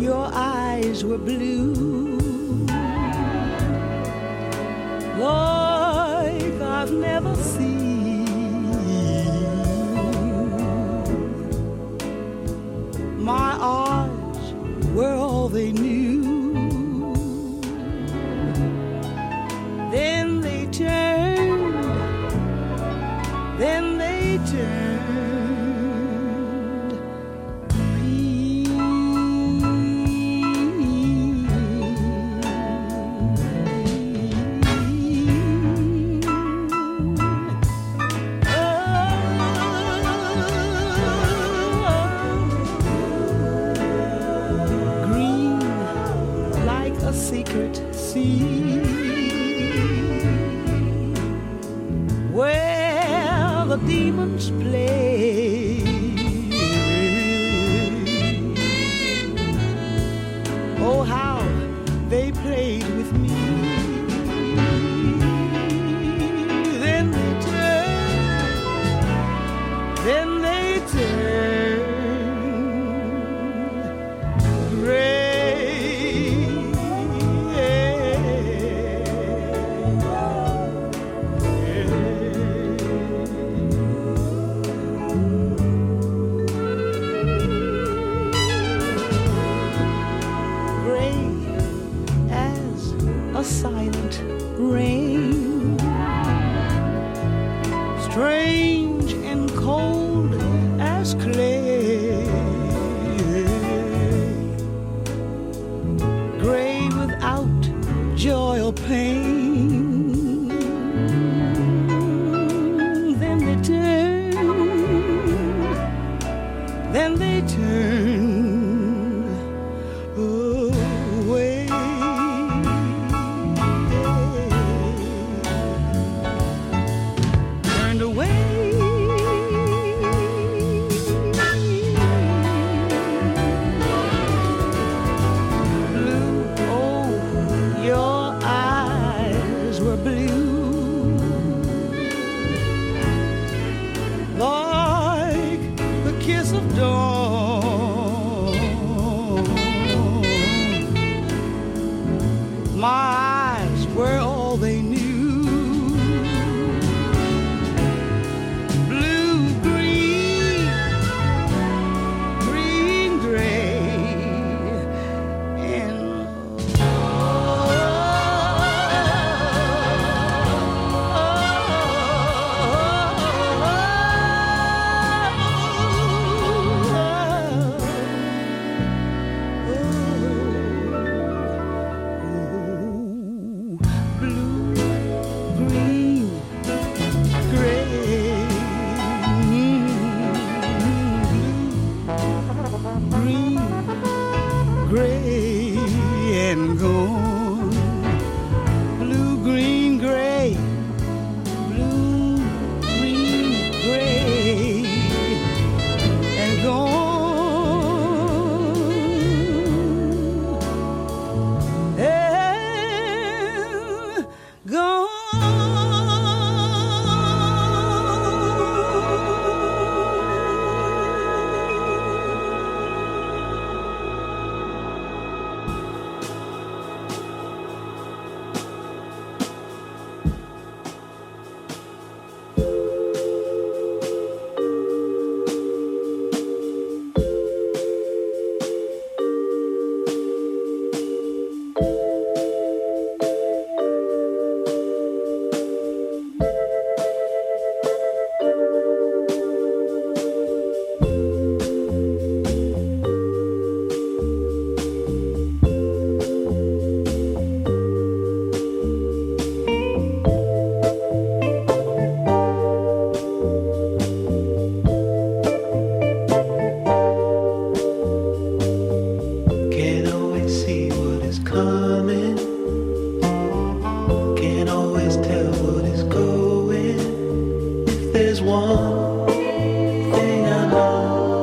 your eyes were blue, like I've never seen. My eyes were all they knew. Then they turned, then they turned. Secret sea where the demons play. Oh, how they played with me. Then they turned, then they turned gray. A silent rain, strange and cold as clay, gray without joy or pain. Then they turn, then they turn away. My eyes were all they knew. Blue, green, green, gray, and gray and gone. Blue, green, gray. Blue, green, gray and gone. And gone. One thing I know,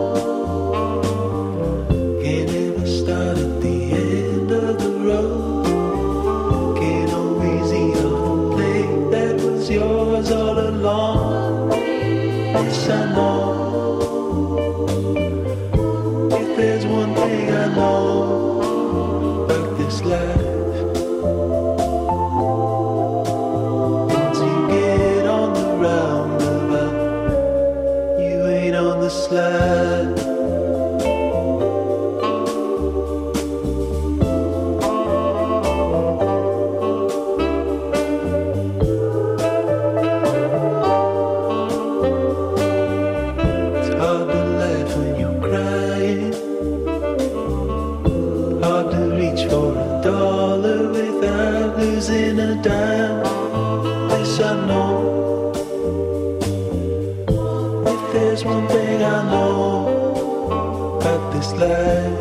can't ever start at the end of the road. Can't always eat off a plate that was yours all along. Yes, I know, if there's one thing I know, I know about this life.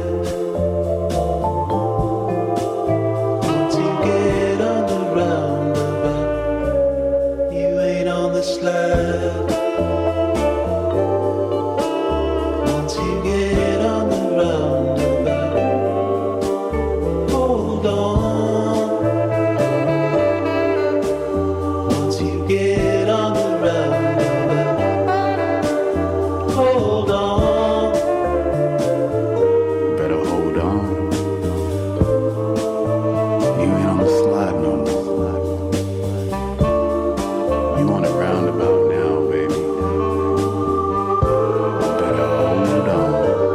Once you get on the roundabout, you ain't on the slide. Once you get on the roundabout, hold on. Once you get on the roundabout, hold on. Better hold on. You ain't on the slide no more. You on the roundabout now, baby. Better hold on.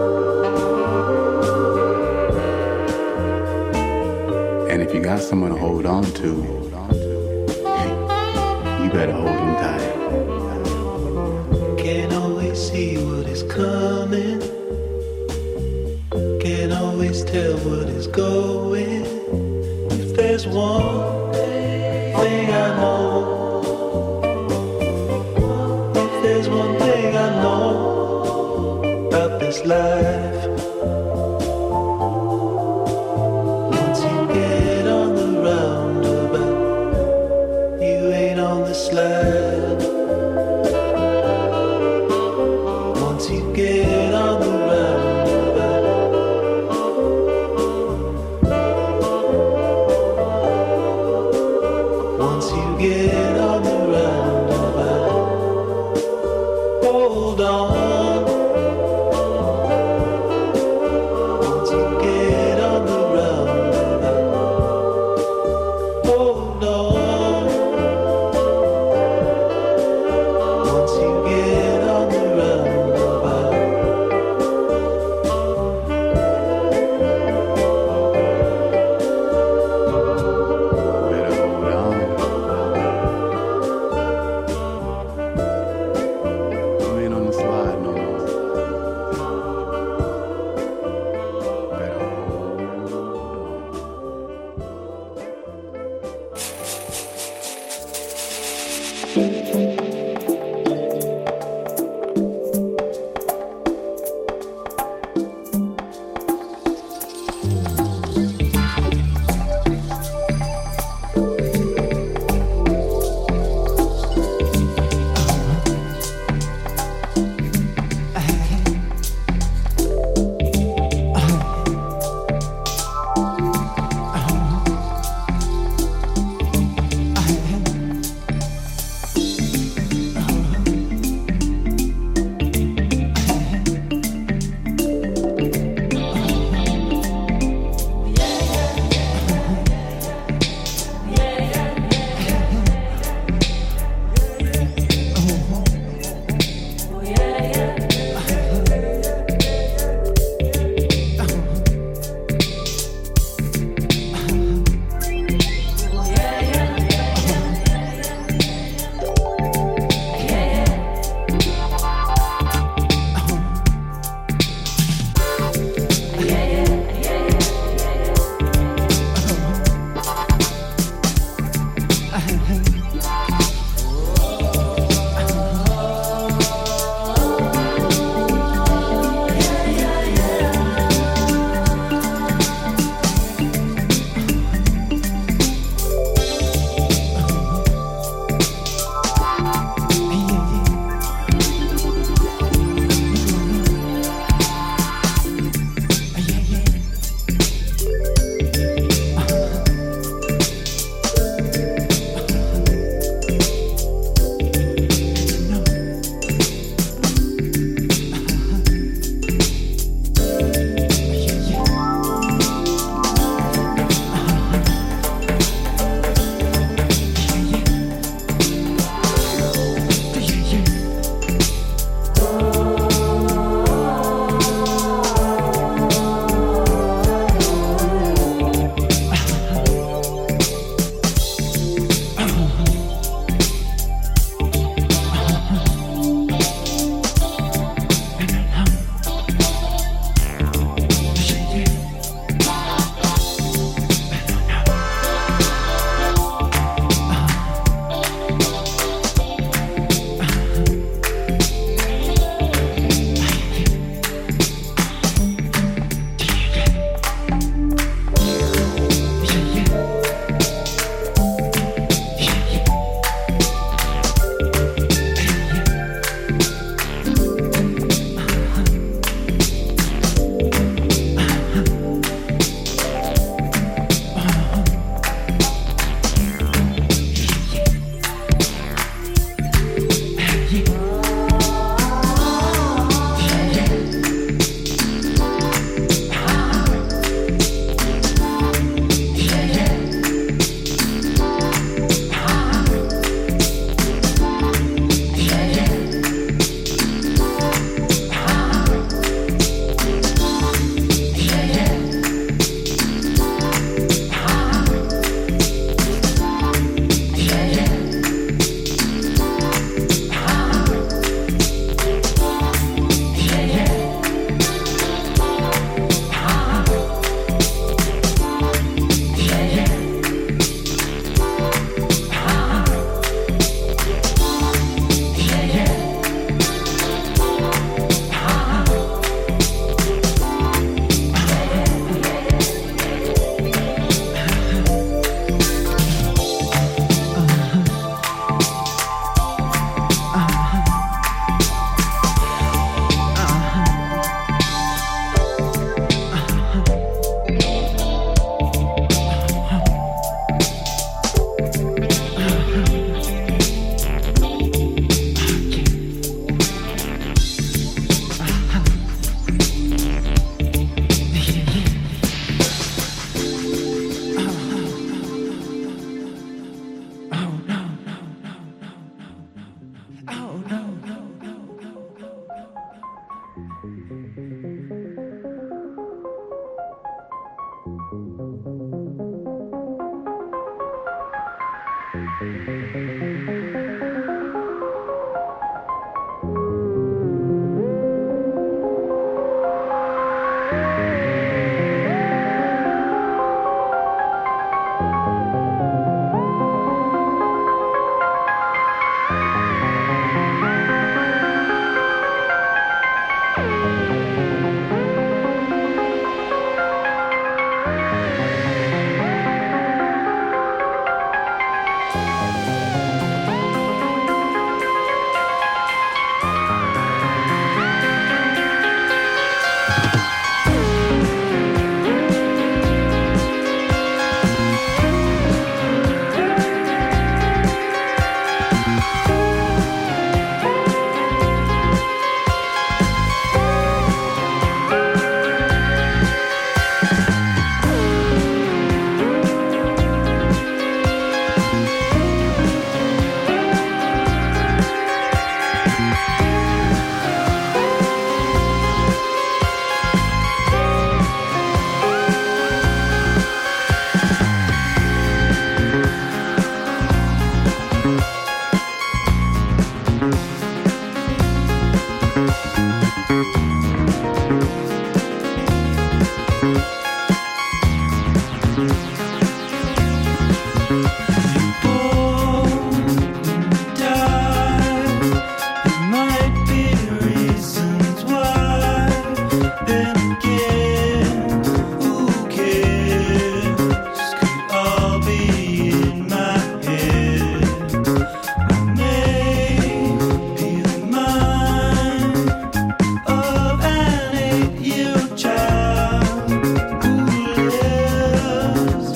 And if you got someone to hold on to, you better hold them tight. Can't always see what is coming. Can't always tell what is going. If there's one thing I know, if there's one thing I know about this life, once you get on the roundabout, you ain't on the slide. Once you get on the roundabout, Of an 8-year-old child who lives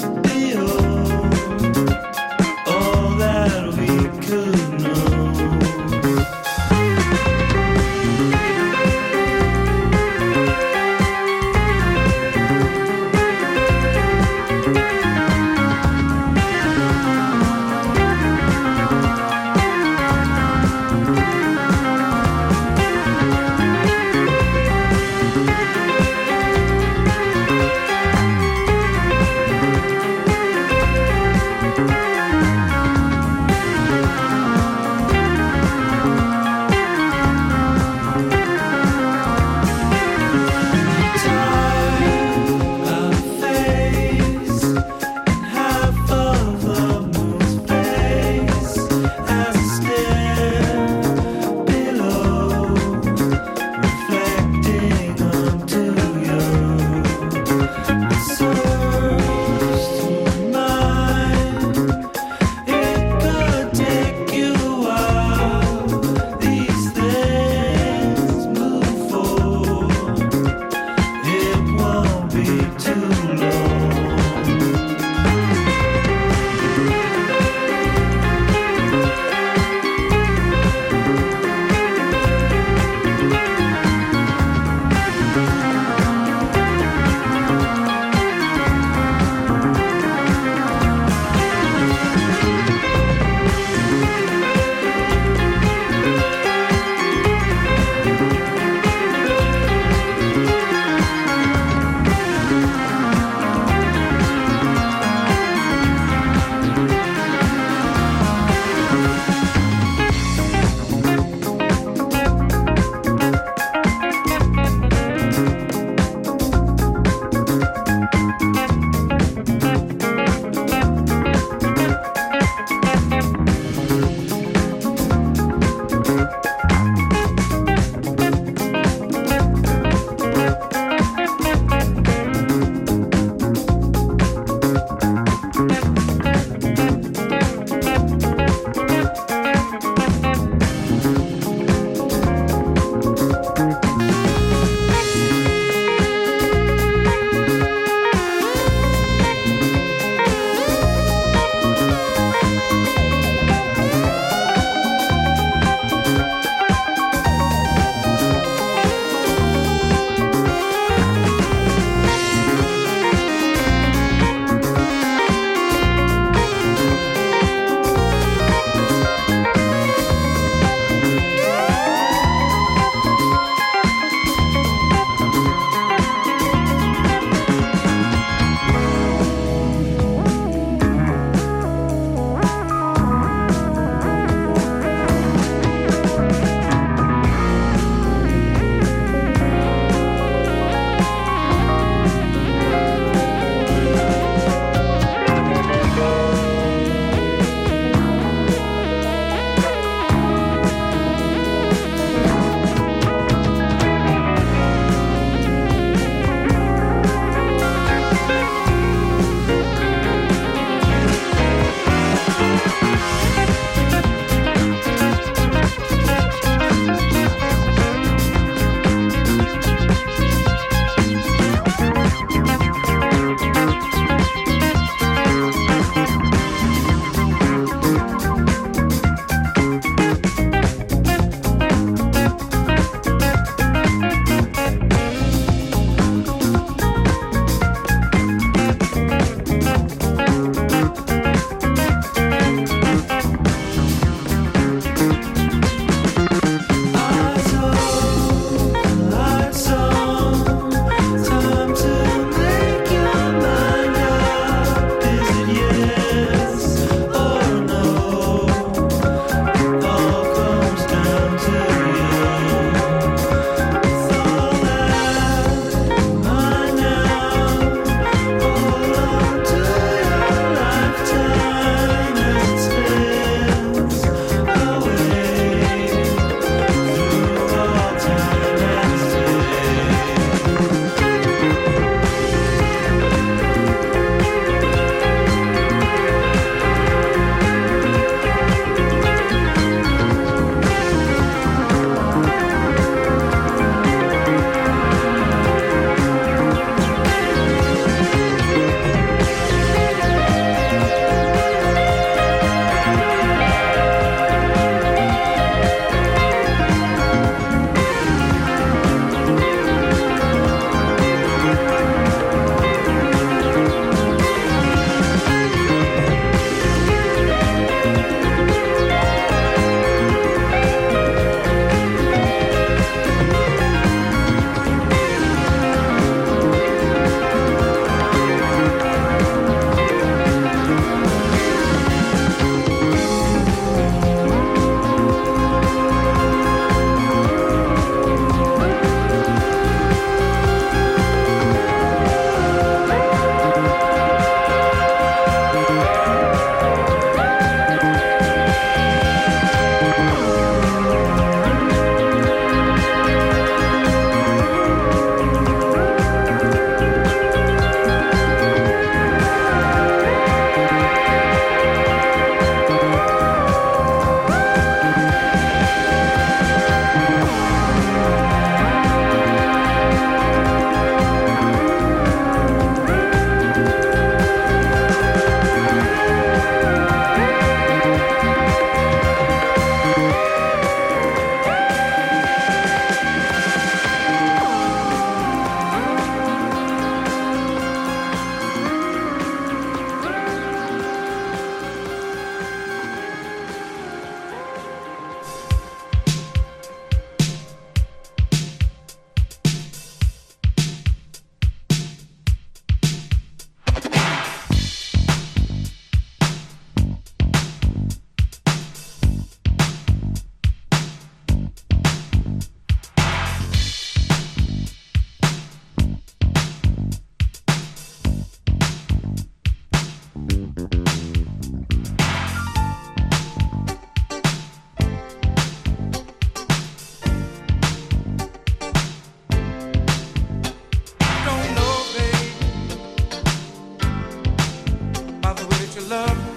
that you love me.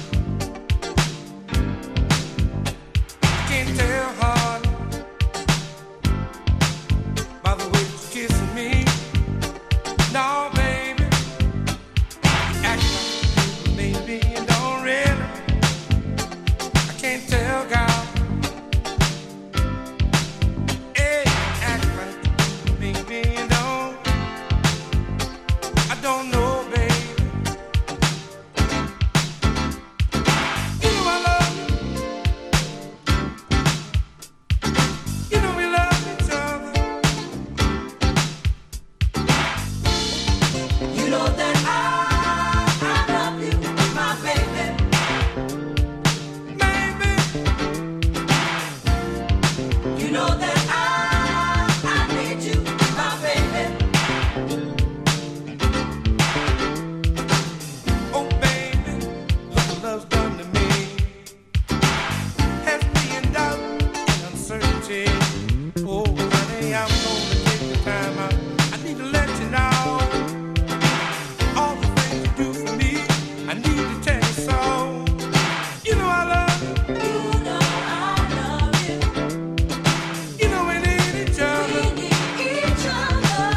Can't tell hard by the way that you're kissing me. No, baby, you act like you maybe you don't really. I can't tell, girl. Hey, act like you maybe you don't. I don't know, baby. You know I love you. You know we love each other. You know that I love you, my baby. Baby, You know that I need you, my baby. oh baby, look what love's done to me. Has me in doubt and uncertainty. Oh honey, I'm gonna take the time out. I need to let you know all the things you do for me. I need to tell you so. You know I love you. You know I love you. You know we need each We other. need each other.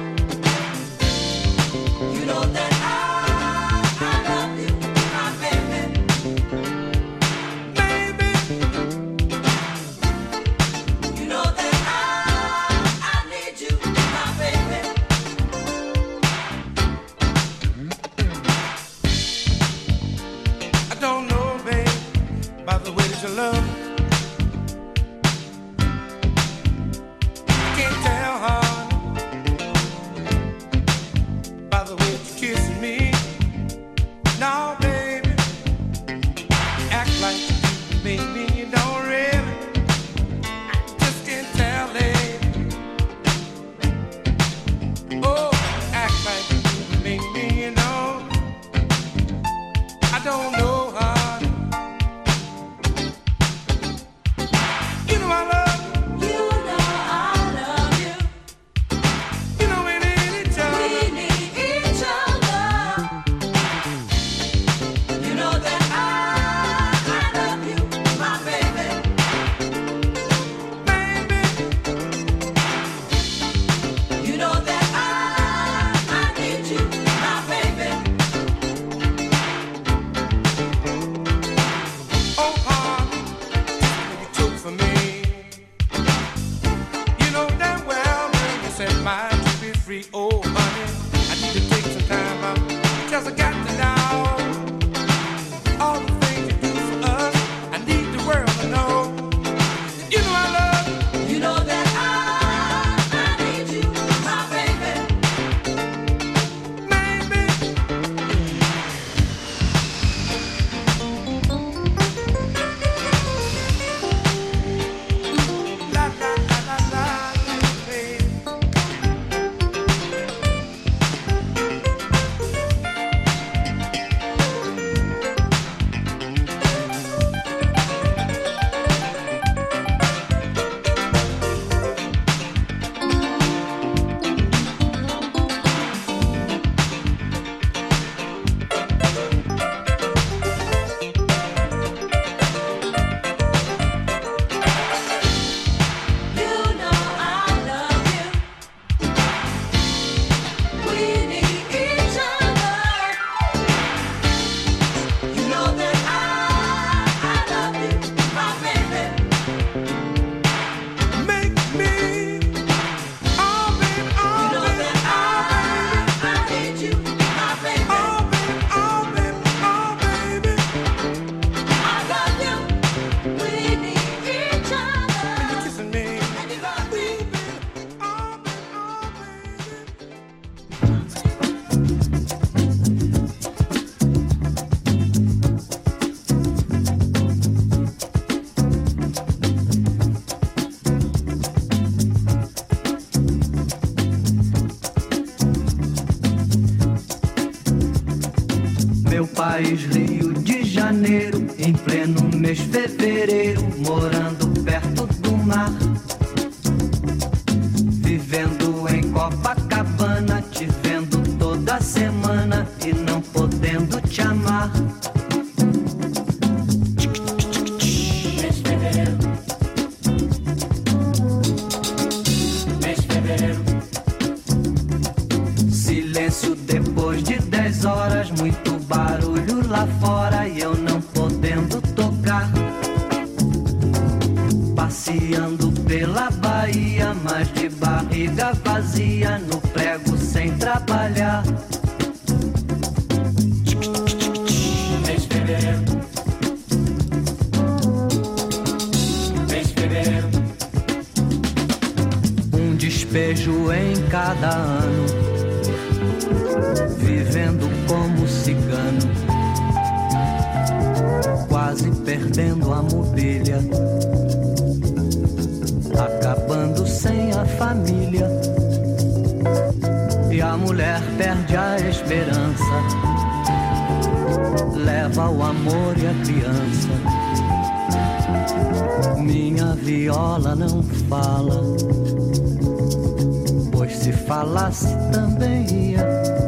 You know that I love you, my baby. Baby, You know that I need you, my baby. I don't know, babe, by the way that you love me. Can't tell, hon, by the way that you're kissing me. No, baby, act like you baby, you don't really. I just can't tell it. Oh, act like you baby, you know. I don't know, hon. You know I love you. You know I love you. You know we need each We other. need each other. You know that I love you, my baby. Baby, You know that I need you, my baby. oh, hon, you took for me. You know damn well when you said mine to be free. Oh, honey, I need to take some time out. Because I got to know all the things you do for us. I need the world to know. You know I love you. You know that I need you, my baby. Baby, la la la la la, baby. You know I love you. We need each other. You know that I love you, my baby. Make me, oh baby, You oh know baby, that I need you, my baby. oh baby, oh baby, oh baby. I love you. We need each other. You're kissing me, And you love me. oh baby, oh baby. Meu país, Rio de Janeiro, em pleno mês fevereiro, morando perto do mar. Vivendo em Copacabana, te vendo toda semana e não podendo te amar. barulho lá fora e eu não podendo tocar. Passeando pela Bahia, mas de barriga vazia, no prego sem trabalhar. Mês de fevereiro. Mês de fevereiro. Um despejo em cada ano, vivendo como cigano, quase perdendo a mobília, acabando sem a família. E a mulher perde a esperança, leva o amor e a criança. Minha viola não fala, pois se falasse também ia.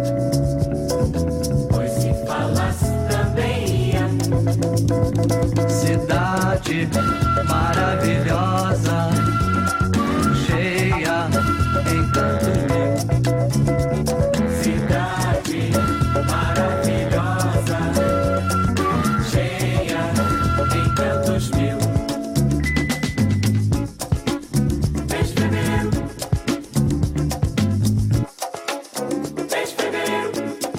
Pois se falasse também ia. Cidade maravilhosa, cheia encantos mil. Cidade maravilhosa, cheia encantos mil. Mês de fevereiro. Mês de fevereiro.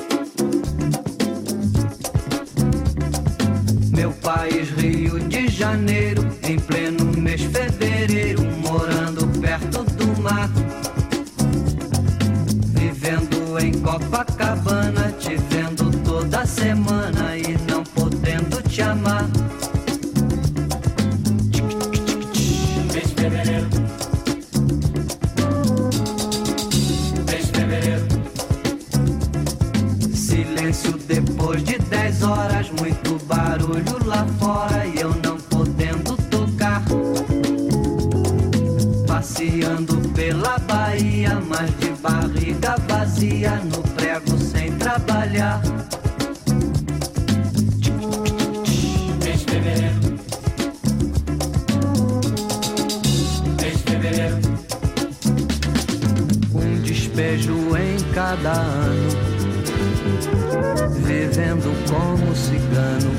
Meu país, Rio de Janeiro, em pleno mês de fevereiro, morando perto do mar, vivendo em Copacabana, te vendo toda semana e não podendo te amar. Mês de fevereiro. Mês de fevereiro. Silêncio depois de 10 horas, muito barulho lá fora e eu não podendo tocar. Passeando pela Bahia, mas de barriga vazia, no prego sem trabalhar. Mês de fevereiro. Mês de fevereiro. Um despejo em cada ano, vivendo como cigano,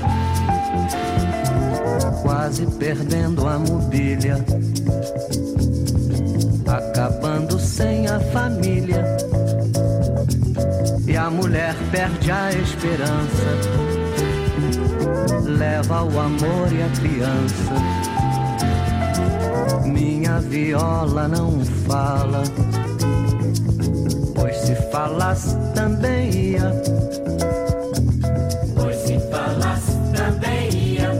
quase perdendo a mobília, acabando sem a família. E a mulher perde a esperança, leva o amor e a criança. Minha viola não fala, pois se falasse também ia. Pois se falasse também ia.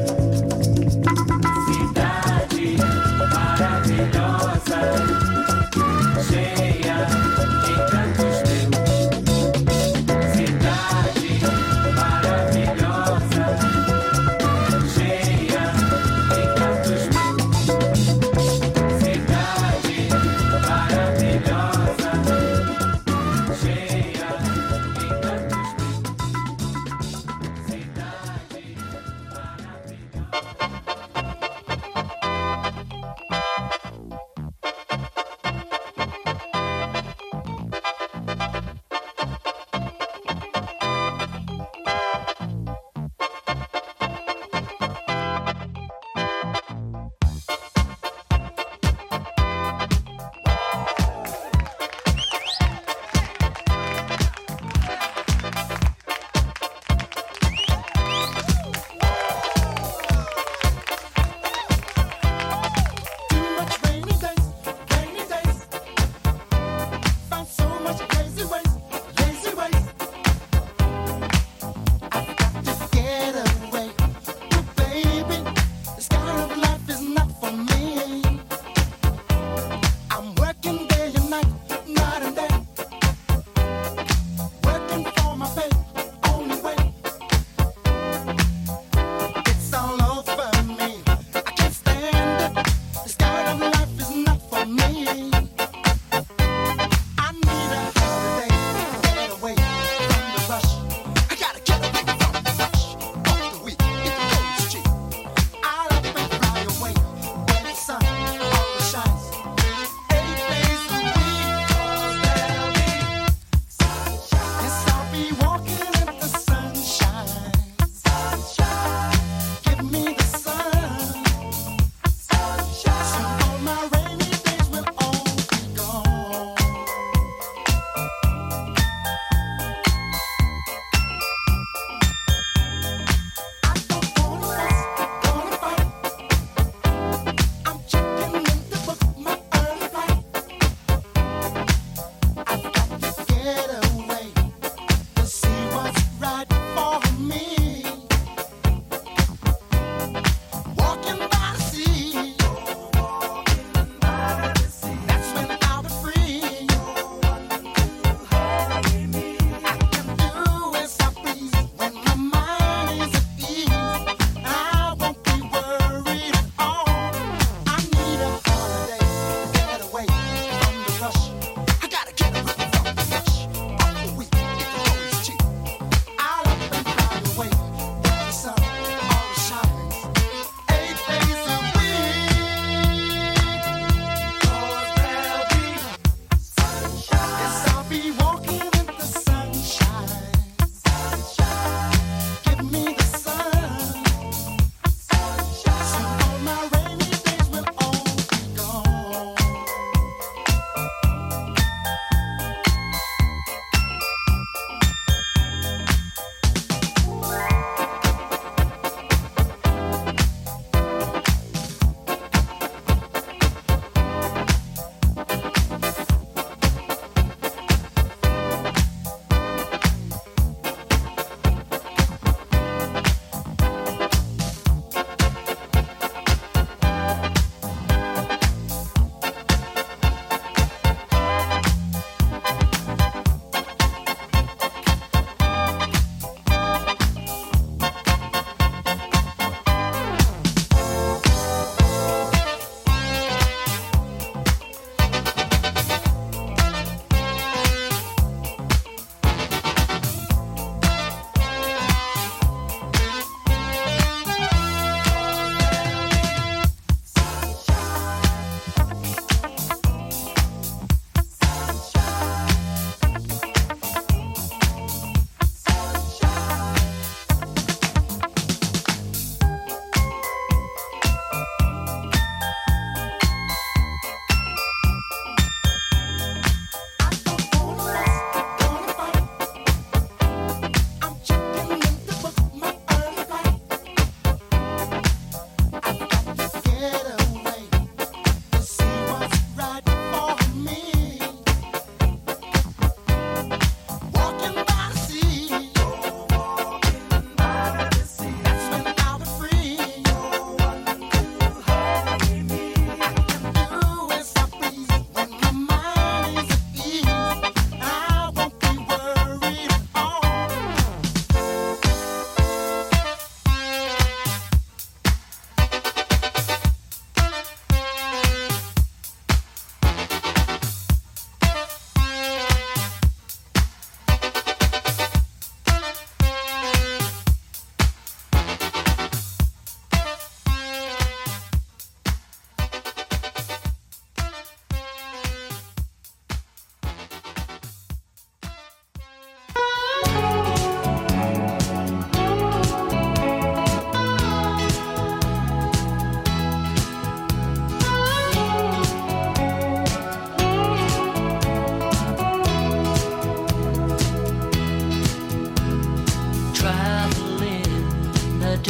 Cidade maravilhosa, cheia encantos mil. Cidade maravilhosa, cheia encantos mil. Cidade maravilhosa, cheia encantos mil.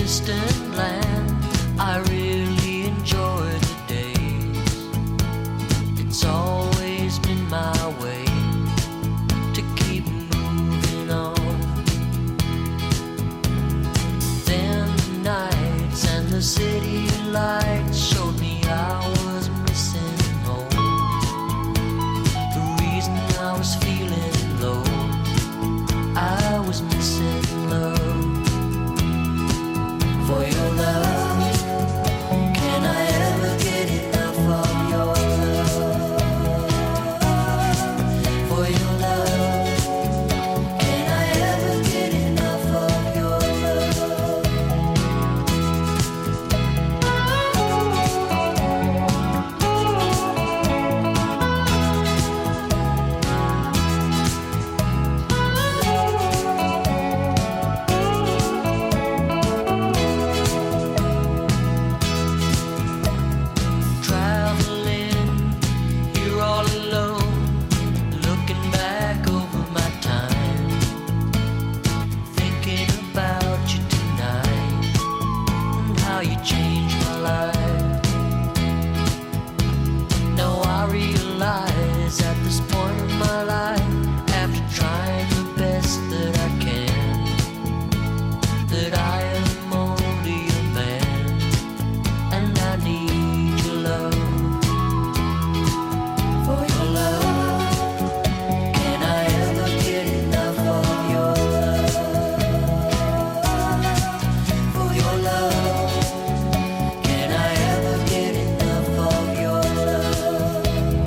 distant land. I really enjoy the days. It's always been my way to keep moving on. Then the nights and the city lights showed me I was missing home. The reason I was feeling low, I was missing love. For your love, can I ever get enough of your love? For your love, can I ever get enough of your love? Traveling here all alone, looking back over my time, thinking about you tonight and how you changed my life. Now I realize at this point in my life, after trying the best that I can, that I am only a man and I need your love. For your love, can I ever get enough of your love? For your love, can I ever get enough of your love?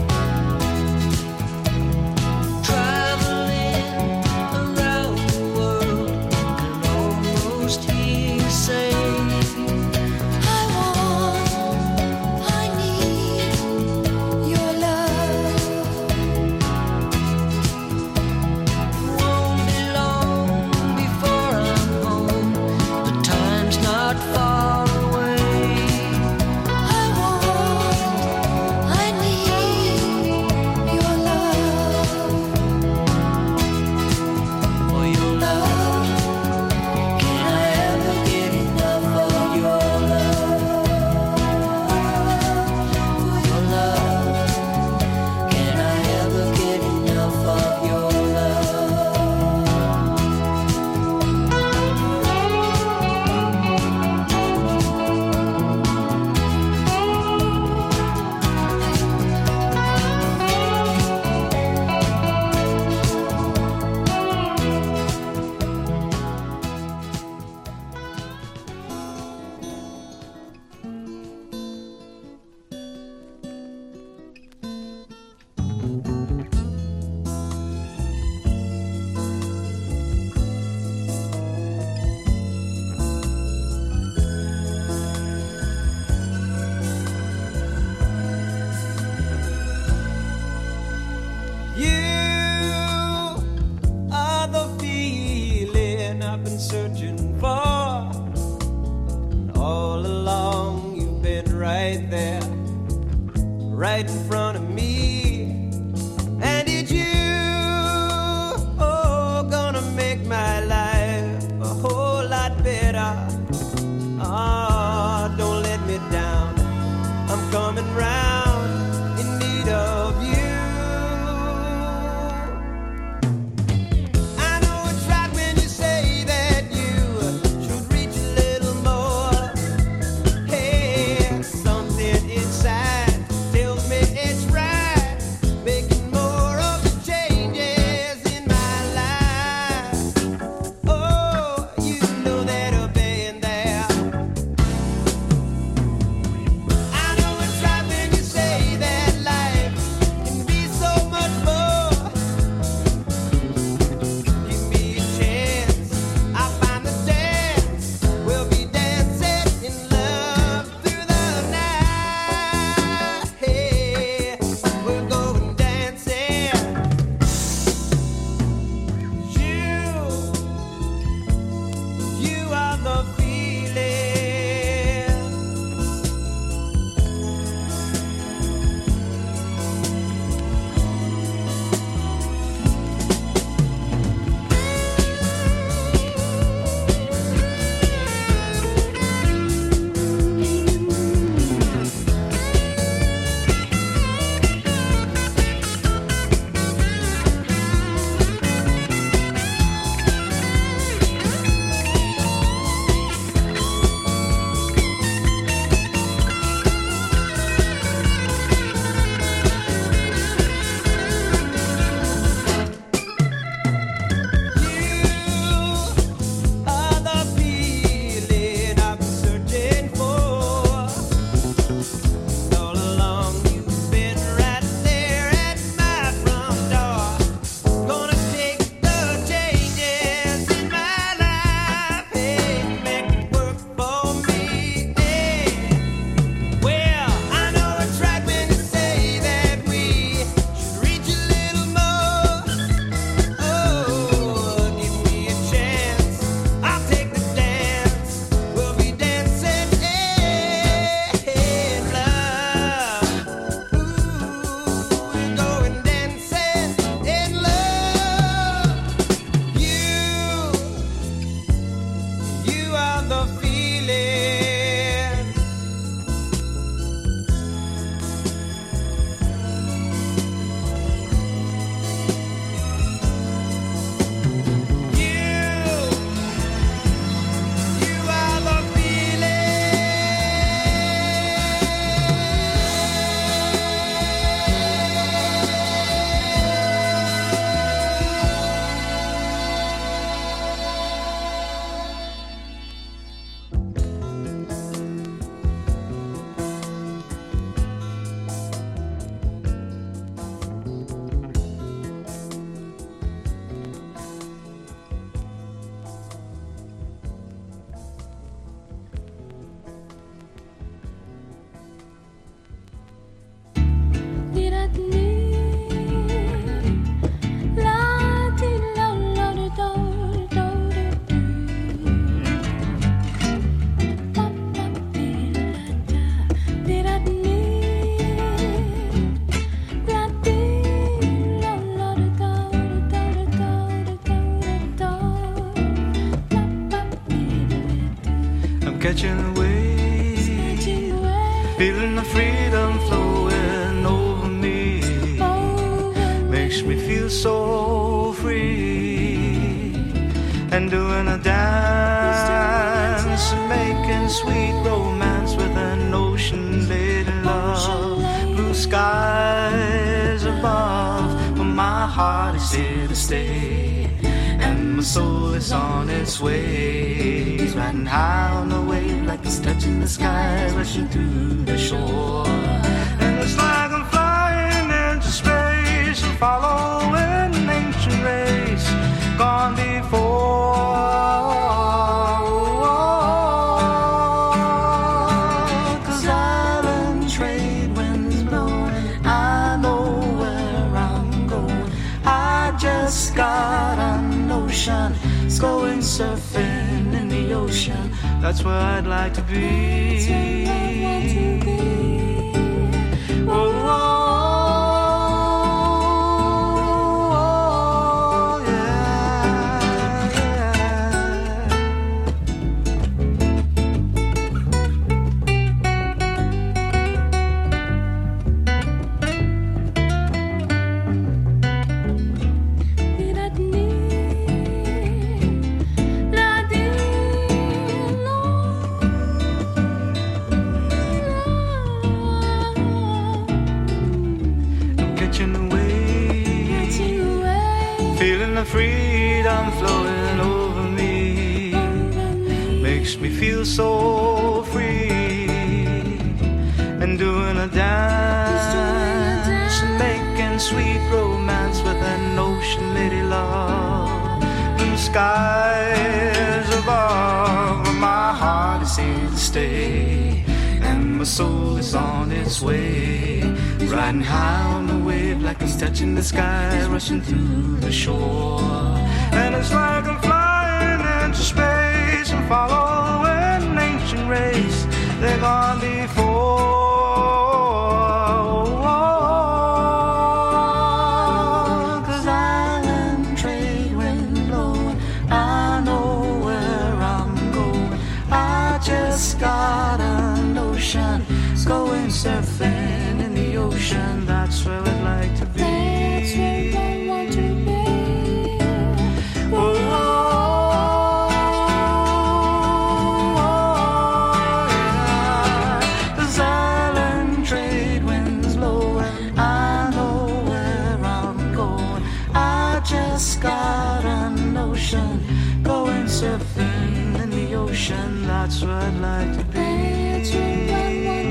Traveling around the world, can almost hear you say, I want, I need your love. Won't be long before I'm home, the time's not far away. I want, I need your love. For your love, can I ever get enough of your love? For your love, can I ever get enough of your You are the feeling I've been searching for. And all along you've been right there, right in front of me. And it's you, oh, gonna make my life a whole lot better. Ah, don't let me down, I'm coming round in need of you. I know it's right when you say that you should reach a little more. Hey, something inside tells me it's right, making more of the changes in my life. Oh, you know that I've been there. I know it's right when you say that life can be so much more. Give me a chance, I'll find the dance. We'll be dancing in love through the night. Hey, we're going dancing. You are the feeling. other feeling. You are the catching away, feeling the freedom flowing over me, makes me feel so free, and doing a dance, making sweet romance with an ocean lady love, blue skies above, but my heart is here to stay, and my soul is on its way. He's riding high on the wave like it's touching the sky, rushing through the shore. And it's like I'm flying into space and following an ancient race gone before. 'Cause island trade winds blowing, I know where I'm going. I just got an notion, it's going surfing in the ocean. That's where I'd like to be. That's where I want to be. Oh, oh, oh, yeah, freedom flowing over me, makes me feel so free, and doing a dance, making sweet romance with an ocean lady love, blue skies above, my heart is here to stay, and my soul is on its way, riding high on the wave like it's touching the sky, rushing through the shore. And it's like I'm flying into space and following an ancient race they're gone before. 'Cause island trade wind blowing, I know where I'm going. I just got an ocean, going surfing in the ocean. That's where I'd like to be. That's where I want to be. Oh, oh, oh, yeah. 'Cause island trade winds blowing, I know where I'm going. I just got an ocean, going surfing in the ocean. That's where I'd like to be. That's where I want to be.